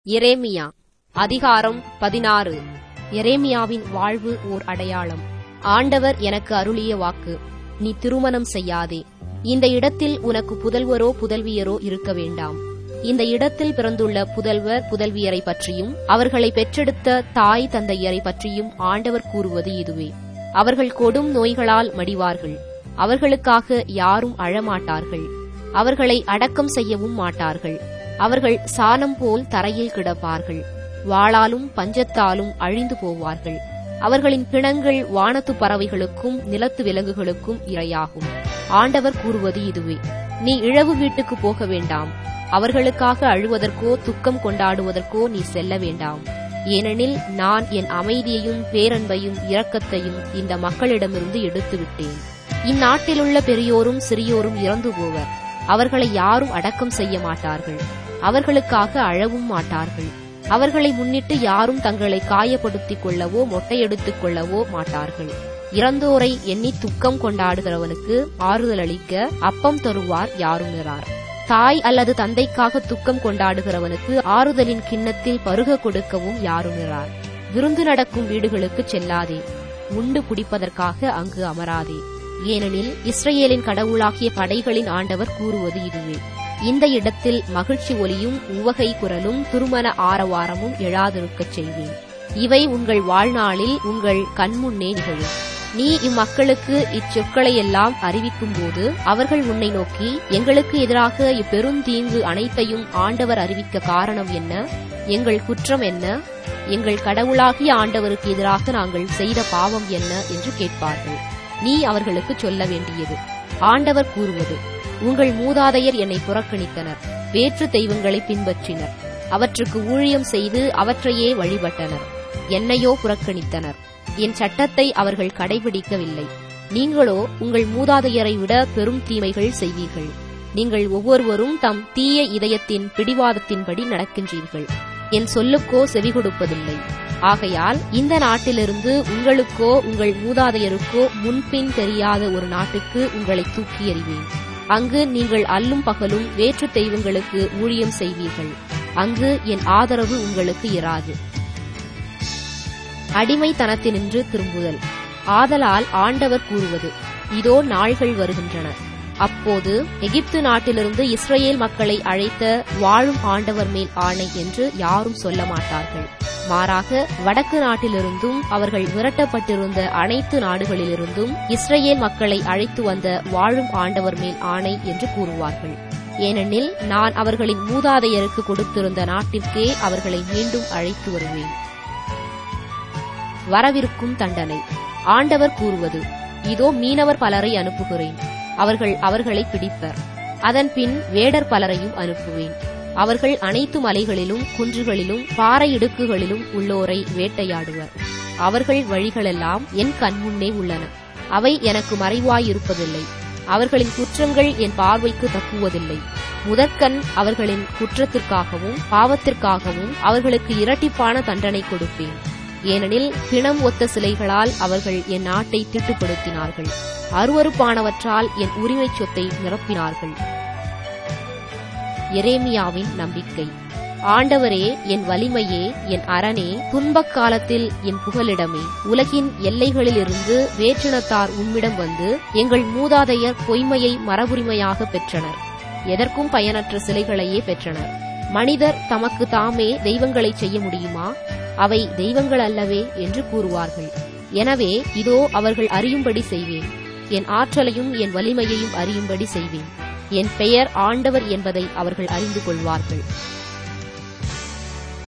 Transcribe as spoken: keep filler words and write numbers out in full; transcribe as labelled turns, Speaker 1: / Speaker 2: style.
Speaker 1: எரேமியா அதிகாரம் பதினாறு. எரேமியாவின் வாழ்வு ஓர் அடையாளம். ஆண்டவர் எனக்கு அருளிய வாக்கு: நீ திருமணம் செய்யாதே. இந்த இடத்தில் உனக்கு புதல்வரோ புதல்வியரோ இருக்க வேண்டாம். இந்த இடத்தில் பிறந்துள்ள புதல்வர் புதல்வியரை பற்றியும் அவர்களை பெற்றெடுத்த தாய் தந்தையரை பற்றியும் ஆண்டவர் கூறுவது இதுவே: அவர்கள் கொடும் நோய்களால் மடிவார்கள். அவர்களுக்காக யாரும் அழமாட்டார்கள். அவர்களை அடக்கம் செய்யவும் மாட்டார்கள். அவர்கள் சாணம் போல் தரையில் கிடப்பார்கள். வாளாலும் பஞ்சத்தாலும் அழிந்து போவார்கள். அவர்களின் பிணங்கள் வானத்து பறவைகளுக்கும் நிலத்து விலங்குகளுக்கும் இரையாகும். ஆண்டவர் கூறுவது இதுவே: நீ இழவு வீட்டுக்கு போக வேண்டாம். அவர்களுக்காக அழுவதற்கோ துக்கம் கொண்டாடுவதற்கோ நீ செல்ல வேண்டாம். ஏனெனில் நான் என் அமைதியையும் பேரன்பையும் இரக்கத்தையும் இந்த மக்களிடமிருந்து எடுத்துவிட்டேன். இந்நாட்டிலுள்ள பெரியோரும் சிறியோரும் இறந்து போவர். அவர்களை யாரும் அடக்கம் செய்ய மாட்டார்கள். அவர்களுக்காக அழவும் மாட்டார்கள். அவர்களை முன்னிட்டு யாரும் தங்களை காயப்படுத்திக் கொள்ளவோ மொட்டையெடுத்துக் கொள்ளவோ மாட்டார்கள். இறந்தோரை எண்ணி துக்கம் கொண்டாடுகிறவனுக்கு ஆறுதல் அளிக்க அப்பம் தருவார் யாருமிரார். தாய் அல்லது தந்தைக்காக துக்கம் கொண்டாடுகிறவனுக்கு ஆறுதலின் கிண்ணத்தில் பருக கொடுக்கவும் யாருமிரார். விருந்து நடக்கும் வீடுகளுக்கு செல்லாதே. உண்டு குடிப்பதற்காக அங்கு அமராதே. ஏனெனில் இஸ்ரவேலின் கடவுளாகிய படைகளின் ஆண்டவர் கூறுவது இதுவே: இந்த இடத்தில் மகிழ்ச்சி ஒலியும் உவகை குரலும் திருமண ஆரவாரமும் எழாதிருக்கச் செய்வேன். இவை உங்கள் வாழ்நாளில் உங்கள் கண்முன்னே நிகழும். நீ இம்மக்களுக்கு இச்சொற்களையெல்லாம் அறிவிக்கும் போது அவர்கள் உன்னை நோக்கி, எங்களுக்கு எதிராக இப்பெருந்தீங்கு அனைத்தையும் ஆண்டவர் அறிவிக்க காரணம் என்ன? எங்கள் குற்றம் என்ன? எங்கள் கடவுளாகிய ஆண்டவருக்கு எதிராக நாங்கள் செய்த பாவம் என்ன என்று கேட்பார்கள். நீ அவர்களுக்கு சொல்ல வேண்டியது: ஆண்டவர் கூறுவது: உங்கள் மூதாதையர் என்னை புறக்கணித்தனர். வேற்று தெய்வங்களை பின்பற்றினர். அவற்றுக்கு ஊழியம் செய்து அவற்றையே வழிபட்டனர். என்னையோ புறக்கணித்தனர். என் சட்டத்தை அவர்கள் கடைபிடிக்கவில்லை. நீங்களோ உங்கள் மூதாதையரை விட பெரும் தீமைகள் செய்வீர்கள். நீங்கள் ஒவ்வொருவரும் தம் தீய இதயத்தின் பிடிவாதத்தின்படி நடக்கின்றீர்கள். என் சொல்லுக்கோ செவி கொடுப்பதில்லை. ஆகையால் இந்த நாட்டிலிருந்து உங்களுக்கோ உங்கள் மூதாதையருக்கோ முன்பின் தெரியாத ஒரு நாட்டுக்கு உங்களை தூக்கி எறிவேன். அங்கு நீங்கள் அல்லும் பகலும் வேற்று தெய்வங்களுக்கு ஊழியம் செய்வீர்கள். அங்கு என் ஆதரவு உங்களுக்கு இராது. அடிமைத்தனத்தினின்று திரும்புதல். ஆதலால் ஆண்டவர் கூறுவது: இதோ நாள்கள் வருகின்றன. அப்போது எகிப்து நாட்டிலிருந்து இஸ்ரவேல் மக்களை அழைத்த வாழும் ஆண்டவர் மேல் ஆணை என்று யாரும் சொல்ல மாட்டார்கள். மாறாக வடக்கு நாட்டிலிருந்தும் அவர்கள் விரட்டப்பட்டிருந்த அனைத்து நாடுகளிலிருந்தும் இஸ்ரவேல் மக்களை அழைத்து வந்த வாழும் ஆண்டவர் மேல் ஆணை என்று கூறுவார்கள். ஏனெனில் நான் அவர்களின் மூதாதையருக்கு கொடுத்திருந்த நாட்டிற்கே அவர்களை மீண்டும் அழைத்து வருவேன். வரவிருக்கும் தண்டனை. ஆண்டவர் கூறுவது: இதோ மீனவர் பலரை அனுப்புகிறேன். அவர்கள் அவர்களை பிடிப்பர். அதன்பின் வேடர் பலரையும் அனுப்புவேன். அவர்கள் அனைத்து மலைகளிலும் குன்றுகளிலும் பாறை இடுக்குகளிலும் உள்ளோரை வேட்டையாடுவர். அவர்கள் வழிகளெல்லாம் என் கண்முன்னே உள்ளன. அவை எனக்கு மறைவாயிருப்பதில்லை. அவர்களின் குற்றங்கள் என் பார்வைக்கு தப்புவதில்லை. முதற்கண் அவர்களின் குற்றத்திற்காகவும் பாவத்திற்காகவும் அவர்களுக்கு இரட்டிப்பான தண்டனை கொடுப்பேன். ஏனெனில் பிணம் ஒத்த சிலைகளால் அவர்கள் என் நாட்டை திட்டுப்படுத்தினார்கள். அருவருப்பானவற்றால் என் உரிமை சொத்தை நிரப்பினார்கள். எரேமியாவின் நம்பிக்கை. ஆண்டவரே, என் வலிமையே, என் அரணே, துன்பக் காலத்தில் என் புகலிடமே, உலகின் எல்லைகளிலிருந்து வேற்றினத்தார் உம்மிடம் வந்து எங்கள் மூதாதையர் பொய்மையை மரபுரிமையாக பெற்றனர். எதற்கும் பயனற்ற சிலைகளையே பெற்றனர். மனிதர் தமக்கு தாமே தெய்வங்களை செய்ய முடியுமா? அவை தெய்வங்கள் அல்லவே என்று கூறுவார்கள். எனவே இதோ அவர்கள் அறியும்படி செய்வேன். என் ஆற்றலையும் என் வலிமையையும் அறியும்படி செய்வேன். என் பெயர் ஆண்டவர் என்பதை அவர்கள் அறிந்து கொள்வார்கள்.